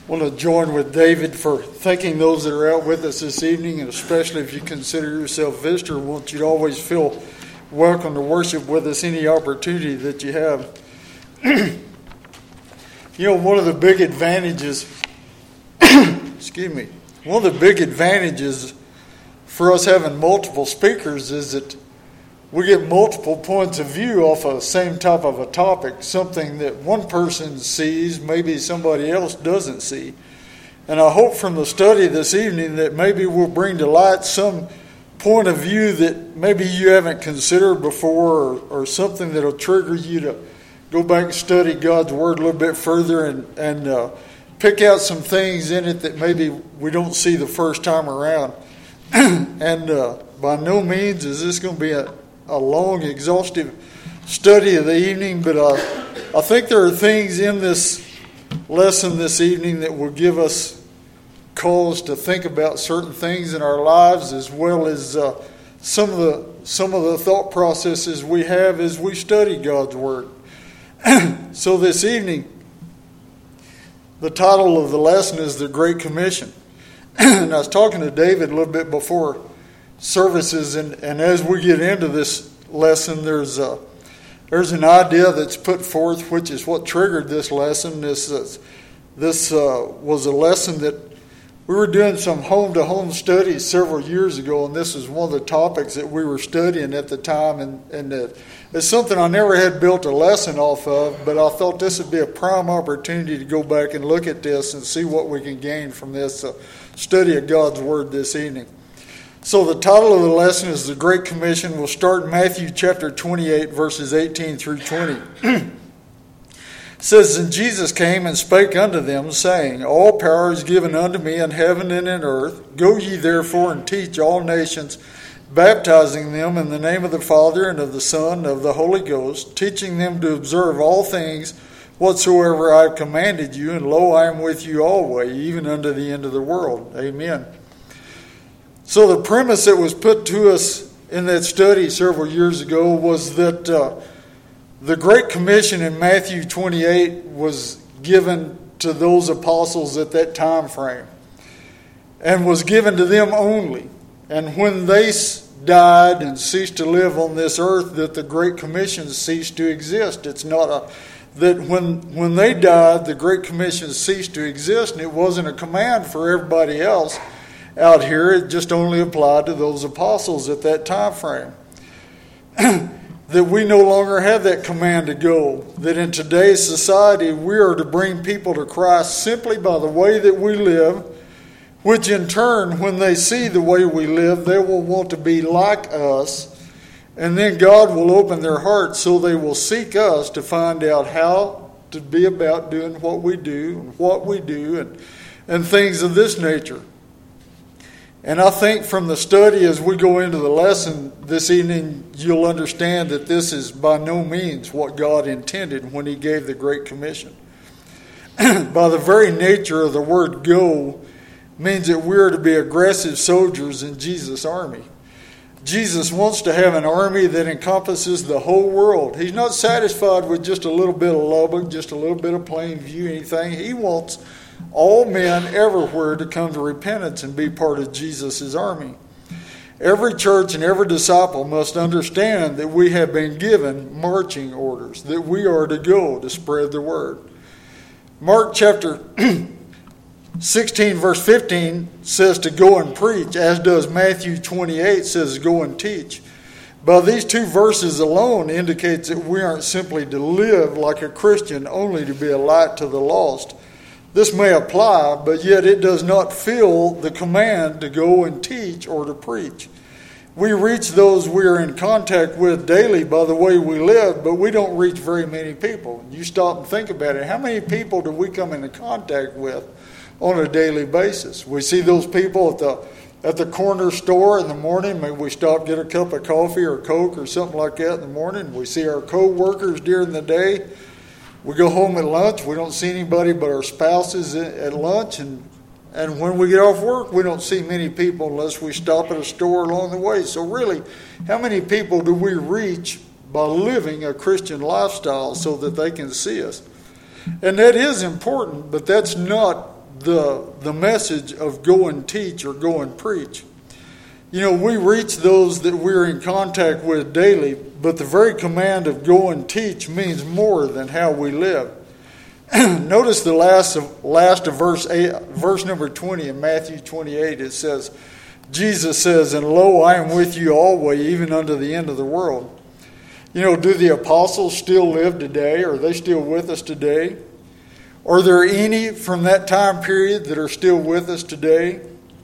I want to join with David for thanking those that are out with us this evening, and especially if you consider yourself a visitor, I want you to always feel welcome to worship with us any opportunity that you have. One of the big advantages, one of the big advantages for us having multiple speakers is that we get multiple points of view off of the same type of a topic, something that one person sees, maybe somebody else doesn't see. And I hope from the study this evening that maybe we'll bring to light some point of view that maybe you haven't considered before, or something that will trigger you to go back and study God's Word a little bit further and pick out some things in it that maybe we don't see the first time around. And by no means is this going to be a long, exhaustive study of the evening, but I think there are things in this lesson this evening that will give us cause to think about certain things in our lives, as well as some of the thought processes we have as we study God's Word. So this evening, the title of the lesson is The Great Commission. And I was talking to David a little bit before services, and as we get into this lesson, there's an idea that's put forth, which is what triggered this lesson. This was a lesson that we were doing some home-to-home studies several years ago, and this is one of the topics that we were studying at the time, and it's something I never had built a lesson off of, but I thought this would be a prime opportunity to go back and look at this and see what we can gain from this study of God's Word this evening. So the title of the lesson is The Great Commission. We'll start in Matthew chapter 28, verses 18 through 20. It says, And Jesus came and spake unto them, saying, All power is given unto me in heaven and in earth. Go ye therefore and teach all nations, baptizing them in the name of the Father and of the Son and of the Holy Ghost, teaching them to observe all things whatsoever I have commanded you. And lo, I am with you always, even unto the end of the world. Amen. So the premise that was put to us in that study several years ago was that the Great Commission in Matthew 28 was given to those apostles at that time frame, and was given to them only. And when they died and ceased to live on this earth, that the Great Commission ceased to exist. It's not that when they died, the Great Commission ceased to exist, and it wasn't a command for everybody else out here. It just only applied to those apostles at that time frame. That we no longer have that command to go. That in today's society we are to bring people to Christ simply by the way that we live, which in turn, when they see the way we live, they will want to be like us, and then God will open their hearts so they will seek us to find out how to be about doing what we do and things of this nature. And I think from the study as we go into the lesson this evening, you'll understand that this is by no means what God intended when He gave the Great Commission. By the very nature of the word go means that we're to be aggressive soldiers in Jesus' army. Jesus wants to have an army that encompasses the whole world. He's not satisfied with just a little bit of Lubbock, just a little bit of Plainview, anything. He wants all men everywhere to come to repentance and be part of Jesus' army. Every church and every disciple must understand that we have been given marching orders, that we are to go to spread the word. Mark chapter 16 verse 15 says to go and preach, as does Matthew 28 says go and teach. But these two verses alone indicates that we aren't simply to live like a Christian only to be a light to the lost. This may apply, but yet it does not fill the command to go and teach or to preach. We reach those we are in contact with daily by the way we live, but we don't reach very many people. You stop and think about it. How many people do we come into contact with on a daily basis? We see those people at the corner store in the morning. Maybe we stop, get a cup of coffee or Coke or something like that in the morning. We see our co-workers during the day. We go home at lunch. We don't see anybody but our spouses at lunch. And when we get off work, we don't see many people unless we stop at a store along the way. So really, how many people do we reach by living a Christian lifestyle so that they can see us? And that is important, but that's not the message of go and teach or go and preach. You know, we reach those that we're in contact with daily, but the very command of go and teach means more than how we live. Notice the last of verse number 20 in Matthew 28. It says, Jesus says, "And lo, I am with you always, even unto the end of the world." You know, do the apostles still live today? Are they still with us today? Are there any from that time period that are still with us today?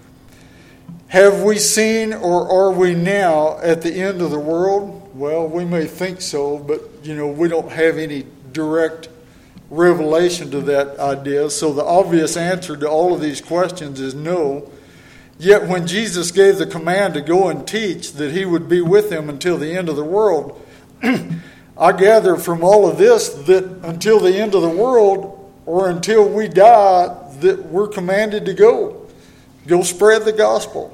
Have we seen, or are we now at the end of the world? Well, we may think so, but, you know, we don't have any direct revelation to that idea. So the obvious answer to all of these questions is no. Yet when Jesus gave the command to go and teach that he would be with them until the end of the world, I gather from all of this that until the end of the world, or until we die, that we're commanded to go. Go spread the gospel.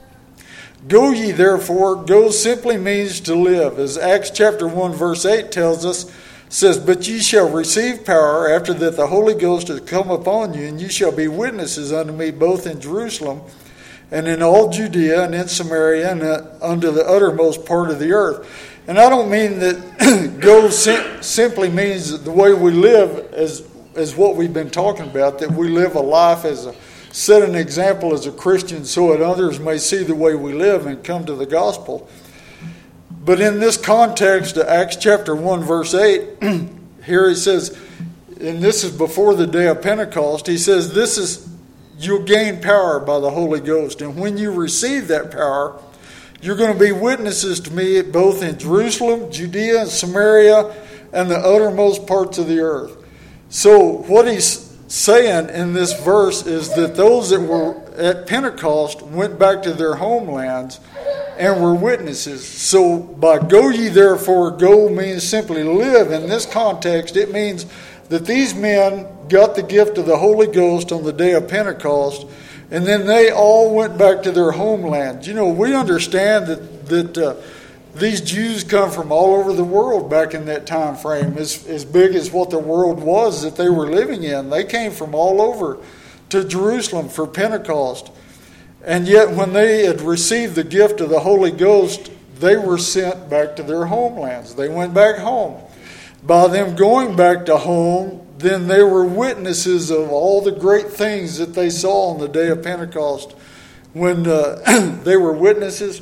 Go ye therefore. Go simply means to live. As Acts chapter 1 verse 8 tells us, says, "But ye shall receive power after that the Holy Ghost is come upon you, and ye shall be witnesses unto me both in Jerusalem and in all Judea and in Samaria and unto the uttermost part of the earth." And I don't mean that go simply means the way we live as what we've been talking about, that we live a life set an example as a Christian so that others may see the way we live and come to the gospel. But in this context of Acts chapter 1 verse 8, here he says, and this is before the day of Pentecost, he says, you'll gain power by the Holy Ghost. And when you receive that power, you're going to be witnesses to me both in Jerusalem, Judea, and Samaria, and the uttermost parts of the earth. So what he's saying in this verse is that those that were at Pentecost went back to their homelands and were witnesses. So by go ye therefore, go means simply live. In this context, it means that these men got the gift of the Holy Ghost on the day of Pentecost, and then they all went back to their homelands. You know, we understand that these Jews come from all over the world back in that time frame, as big as what the world was that they were living in. They came from all over to Jerusalem for Pentecost. And yet when they had received the gift of the Holy Ghost, they were sent back to their homelands. They went back home. By them going back to home, then they were witnesses of all the great things that they saw on the day of Pentecost. When they were witnesses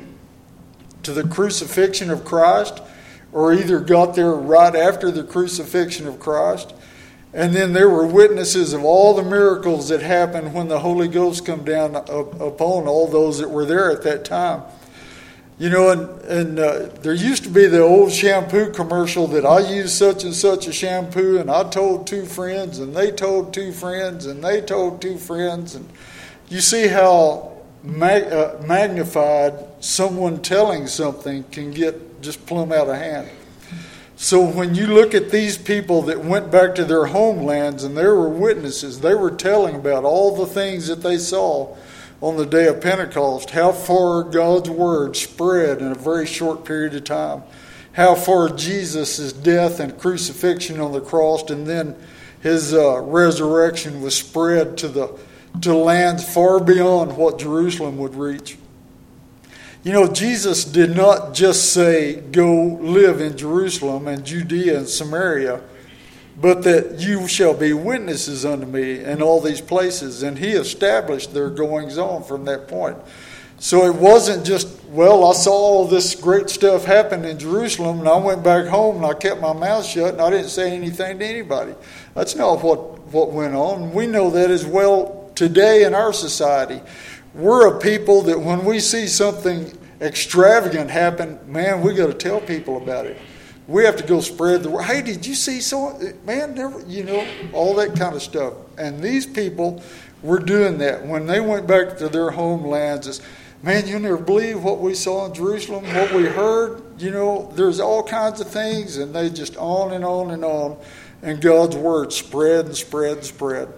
to the crucifixion of Christ, or either got there right after the crucifixion of Christ. And then there were witnesses of all the miracles that happened when the Holy Ghost come down upon all those that were there at that time. You know, and there used to be the old shampoo commercial that I use such and such a shampoo, and I told 2 friends, and they told 2 friends, and they told 2 friends. And you see how magnified someone telling something can get just plumb out of hand. So when you look at these people that went back to their homelands and they were witnesses, they were telling about all the things that they saw on the day of Pentecost, how far God's word spread in a very short period of time, how far Jesus' death and crucifixion on the cross and then his resurrection was spread to lands far beyond what Jerusalem would reach. You know, Jesus did not just say, go live in Jerusalem and Judea and Samaria, but that you shall be witnesses unto me in all these places. And he established their goings on from that point. So it wasn't just, well, I saw all this great stuff happen in Jerusalem and I went back home and I kept my mouth shut and I didn't say anything to anybody. That's not what went on. We know that as well today in our society. We're a people that when we see something extravagant happen, man, we got to tell people about it. We have to go spread the word. Hey, did you see so? Man, you know, all that kind of stuff. And these people were doing that when they went back to their homelands. Man, you'll never believe what we saw in Jerusalem, what we heard. You know, there's all kinds of things, and they just on and on and on. And God's word spread and spread and spread.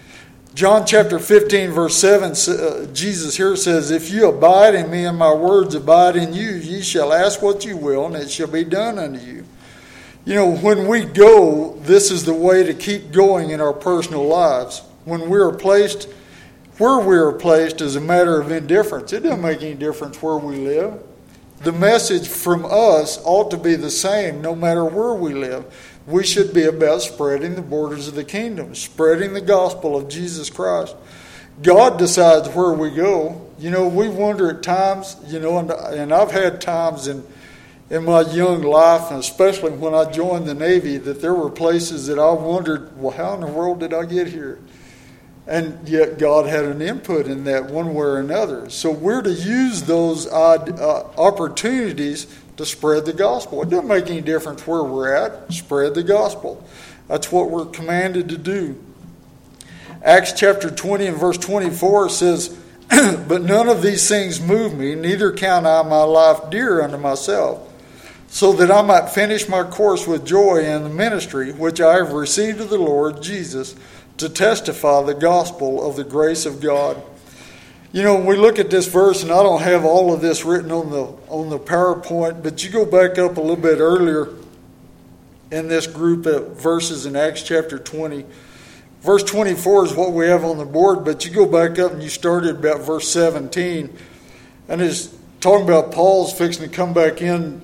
John chapter 15, verse 7, Jesus here says, if you abide in me and my words abide in you, ye shall ask what you will, and it shall be done unto you. You know, when we go, this is the way to keep going in our personal lives. when we are placed where we are placed is a matter of indifference. It doesn't make any difference where we live. The message from us ought to be the same no matter where we live. We should be about spreading the borders of the kingdom, spreading the gospel of Jesus Christ. God decides where we go. We wonder at times, and I've had times in my young life, and especially when I joined the Navy, that there were places that I wondered, well, how in the world did I get here? And yet God had an input in that one way or another. So we're to use those opportunities to spread the gospel. It doesn't make any difference where we're at. Spread the gospel. That's what we're commanded to do. Acts chapter 20 and verse 24 says, "But none of these things move me, neither count I my life dear unto myself, so that I might finish my course with joy in the ministry which I have received of the Lord Jesus, to testify the gospel of the grace of God." When we look at this verse, and I don't have all of this written on the PowerPoint, but you go back up a little bit earlier in this group of verses in Acts chapter 20. Verse 24 is what we have on the board, but you go back up and you started about verse 17, and it's talking about Paul's fixing to come back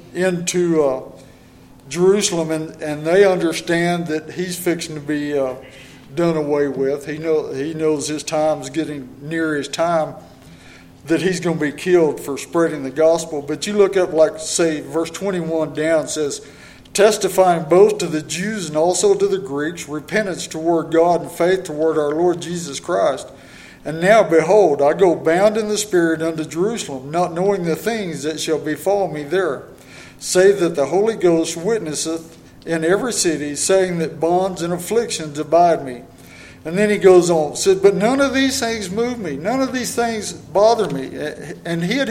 into Jerusalem, and they understand that he's fixing to be done away with. He knows his time's getting near his time, that he's going to be killed for spreading the gospel. But you look up, like say verse 21 down, says, "Testifying both to the Jews and also to the Greeks, repentance toward God and faith toward our Lord Jesus Christ. And now, behold, I go bound in the Spirit unto Jerusalem, not knowing the things that shall befall me there, save that the Holy Ghost witnesseth in every city, saying that bonds and afflictions abide me." And then he goes on, said, "But none of these things move me. None of these things bother me." And he had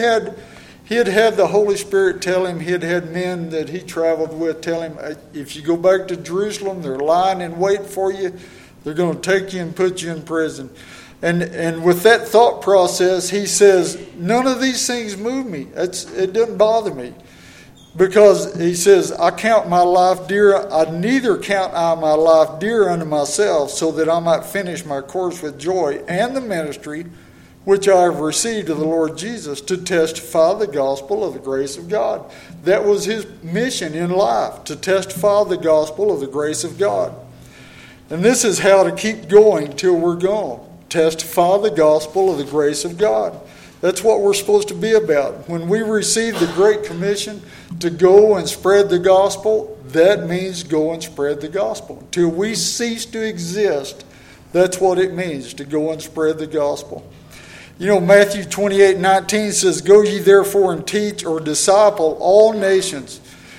had the Holy Spirit tell him, he had had men that he traveled with tell him, if you go back to Jerusalem, they're lying in wait for you. They're going to take you and put you in prison. And with that thought process, he says, none of these things move me. It doesn't bother me. Because he says, "I count my life dear. I neither count I my life dear unto myself, so that I might finish my course with joy and the ministry which I have received of the Lord Jesus, to testify the gospel of the grace of God." That was his mission in life, to testify the gospel of the grace of God. And this is how to keep going till we're gone. Testify the gospel of the grace of God. That's what we're supposed to be about. When we receive the Great Commission to go and spread the gospel, that means go and spread the gospel. Till we cease to exist, that's what it means, to go and spread the gospel. Matthew 28:19 says, "Go ye therefore and teach," or disciple, "all nations."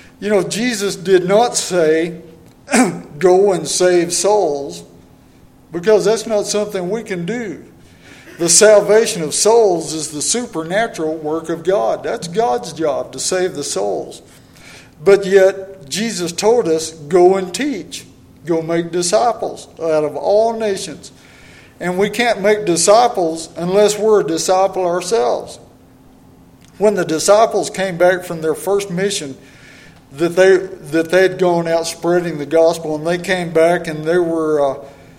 Jesus did not say, go and save souls, because that's not something we can do. The salvation of souls is the supernatural work of God. That's God's job, to save the souls. But yet, Jesus told us, go and teach. Go make disciples out of all nations. And we can't make disciples unless we're a disciple ourselves. When the disciples came back from their first mission, that they'd gone out spreading the gospel, and they came back and they were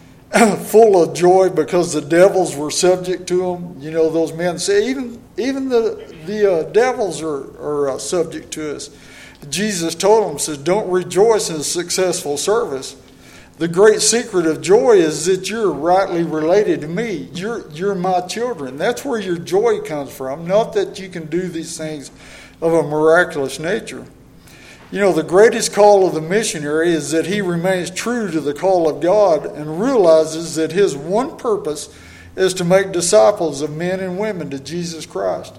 full of joy because the devils were subject to them. Those men say, even the devils are subject to us. Jesus told them, says, don't rejoice in a successful service. The great secret of joy is that you're rightly related to me. You're my children. That's where your joy comes from, not that you can do these things of a miraculous nature. The greatest call of the missionary is that he remains true to the call of God and realizes that his one purpose is to make disciples of men and women to Jesus Christ.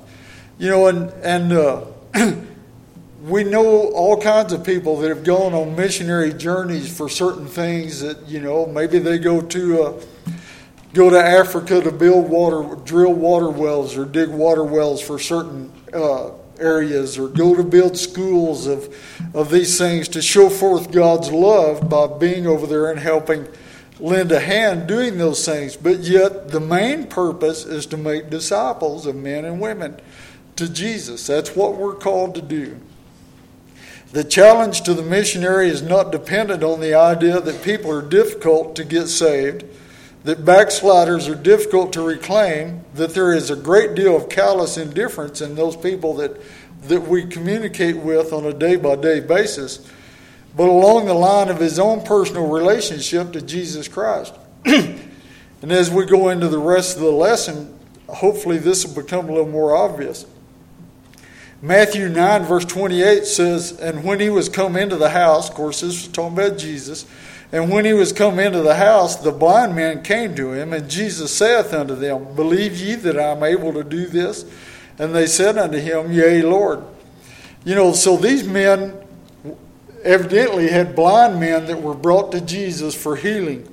We know all kinds of people that have gone on missionary journeys for certain things that, maybe they go to Africa to drill water wells or dig water wells for certain areas, or go to build schools of these things to show forth God's love by being over there and helping lend a hand doing those things. But yet the main purpose is to make disciples of men and women to Jesus. That's what we're called to do. The challenge to the missionary is not dependent on the idea that people are difficult to get saved. that backsliders are difficult to reclaim, that there is a great deal of callous indifference in those people that we communicate with on a day-by-day basis, but along the line of his own personal relationship to Jesus Christ. And as we go into the rest of the lesson, hopefully this will become a little more obvious. Matthew 9 verse 28 says, and when he was come into the house, of course this was talking about Jesus, and when he was come into the house, the blind men came to him, and Jesus saith unto them, believe ye that I am able to do this? And they said unto him, yea, Lord. So these men evidently had blind men that were brought to Jesus for healing.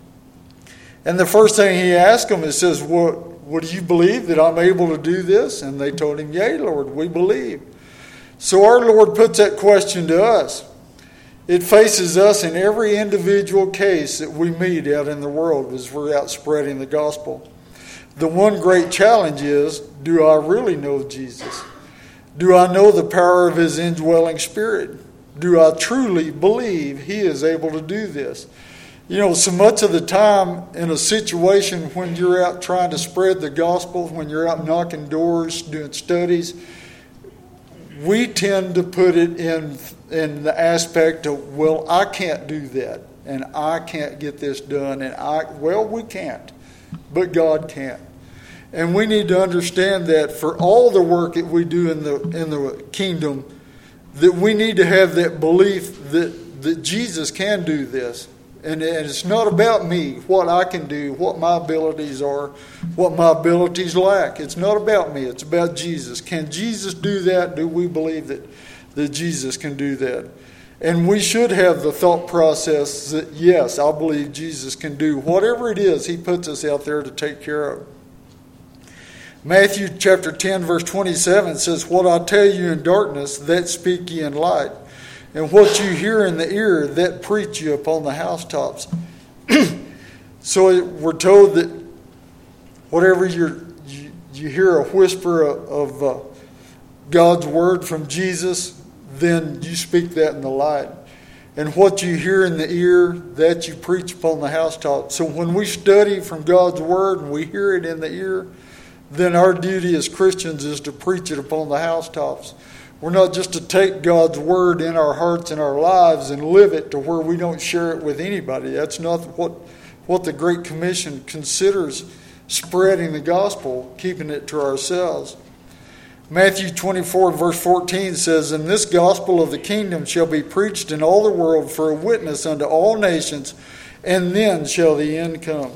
And the first thing he asked them, it says, would you believe that I'm able to do this? And they told him, yea, Lord, we believe. So our Lord puts that question to us. It faces us in every individual case that we meet out in the world as we're out spreading the gospel. The one great challenge is, do I really know Jesus? Do I know the power of his indwelling spirit? Do I truly believe he is able to do this? So much of the time in a situation when you're out trying to spread the gospel, when you're out knocking doors, doing studies, we tend to put it in the aspect of, well, I can't do that, and I can't get this done, and we can't, but God can. And we need to understand that for all the work that we do in the kingdom, that we need to have that belief that Jesus can do this. And it's not about me, what I can do, what my abilities are, what my abilities lack. It's not about me. It's about Jesus. Can Jesus do that? Do we believe that Jesus can do that? And we should have the thought process that, yes, I believe Jesus can do whatever it is he puts us out there to take care of. Matthew chapter 10, verse 27 says, what I tell you in darkness, that speak ye in light. And what you hear in the ear, that preach you upon the housetops. So we're told that whatever you hear a whisper of God's word from Jesus, then you speak that in the light. And what you hear in the ear, that you preach upon the housetops. So when we study from God's word and we hear it in the ear, then our duty as Christians is to preach it upon the housetops. We're not just to take God's word in our hearts and our lives and live it to where we don't share it with anybody. That's not what the Great Commission considers spreading the gospel, keeping it to ourselves. Matthew 24 verse 14 says, and this gospel of the kingdom shall be preached in all the world for a witness unto all nations, and then shall the end come.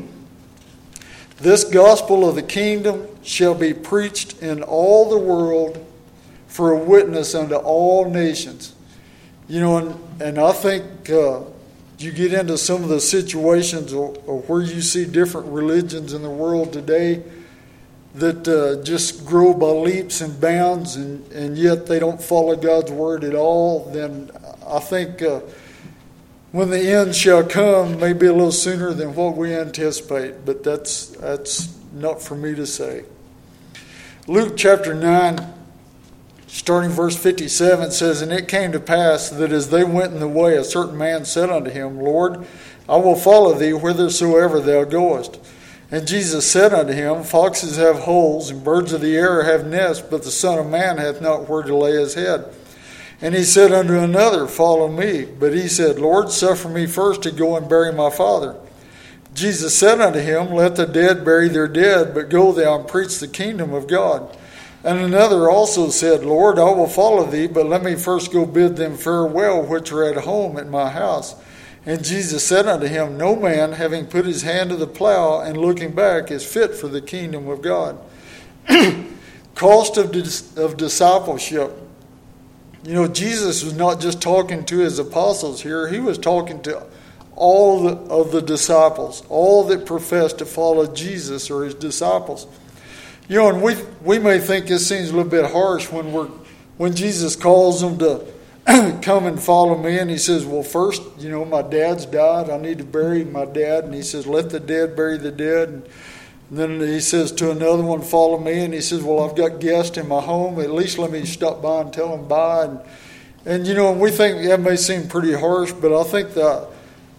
This gospel of the kingdom shall be preached in all the world for a witness unto all nations. And I think you get into some of the situations of where you see different religions in the world today that just grow by leaps and bounds, and yet they don't follow God's word at all. Then I think when the end shall come, maybe a little sooner than what we anticipate, but that's not for me to say. Luke chapter 9, starting verse 57, says, and it came to pass that as they went in the way, a certain man said unto him, Lord, I will follow thee whithersoever thou goest. And Jesus said unto him, foxes have holes, and birds of the air have nests, but the Son of Man hath not where to lay his head. And he said unto another, follow me. But he said, Lord, suffer me first to go and bury my father. Jesus said unto him, let the dead bury their dead, but go thou and preach the kingdom of God. And another also said, Lord, I will follow thee, but let me first go bid them farewell which are at home at my house. And Jesus said unto him, no man, having put his hand to the plow and looking back, is fit for the kingdom of God. Cost of discipleship. Jesus was not just talking to his apostles here. He was talking to all of the disciples, all that profess to follow Jesus or his disciples. And we may think this seems a little bit harsh when Jesus calls them to come and follow me, and he says, well, first, my dad's died. I need to bury my dad. And he says, let the dead bury the dead. And then he says to another one, follow me. And he says, well, I've got guests in my home. At least let me stop by and tell them bye. And we think that may seem pretty harsh, but I think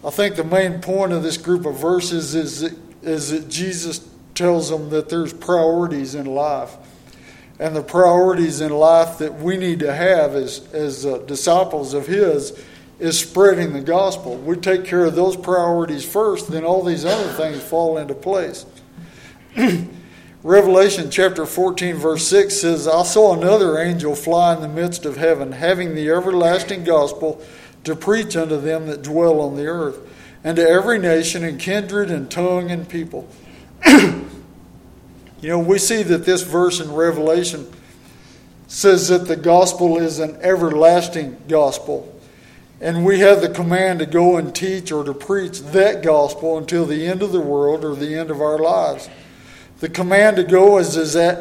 I think the main point of this group of verses is that Jesus tells them that there's priorities in life. And the priorities in life that we need to have as disciples of His is spreading the gospel. We take care of those priorities first, then all these other things fall into place. Revelation chapter 14 verse 6 says, I saw another angel fly in the midst of heaven, having the everlasting gospel to preach unto them that dwell on the earth, and to every nation and kindred and tongue and people. We see that this verse in Revelation says that the gospel is an everlasting gospel. And we have the command to go and teach or to preach that gospel until the end of the world or the end of our lives. The command to go is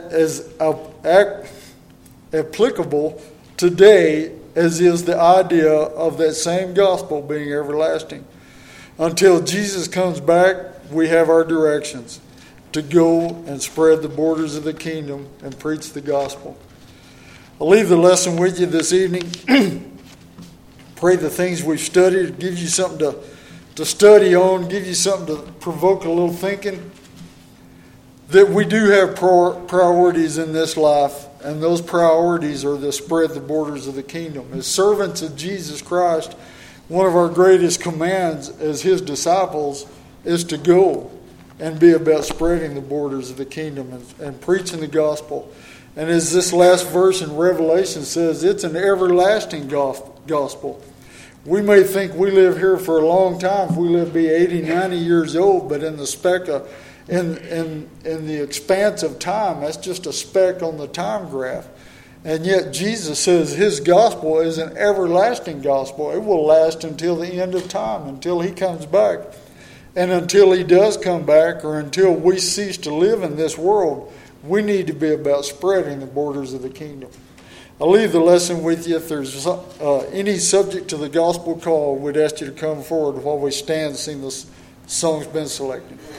applicable today as is the idea of that same gospel being everlasting. Until Jesus comes back, we have our directions to go and spread the borders of the kingdom and preach the gospel. I'll leave the lesson with you this evening. Pray the things we've studied give you something to study on, give you something to provoke a little thinking. That we do have priorities in this life, and those priorities are to spread the borders of the kingdom. As servants of Jesus Christ, one of our greatest commands as His disciples is to go and be about spreading the borders of the kingdom and preaching the gospel. And as this last verse in Revelation says, it's an everlasting gospel. We may think we live here for a long time. If we live to be 80, 90 years old, but in the the expanse of time, that's just a speck on the time graph. And yet Jesus says His gospel is an everlasting gospel. It will last until the end of time, until He comes back. And until He does come back, or until we cease to live in this world, we need to be about spreading the borders of the kingdom. I'll leave the lesson with you. If there's any subject to the gospel call, we'd ask you to come forward while we stand and sing the song's been selected.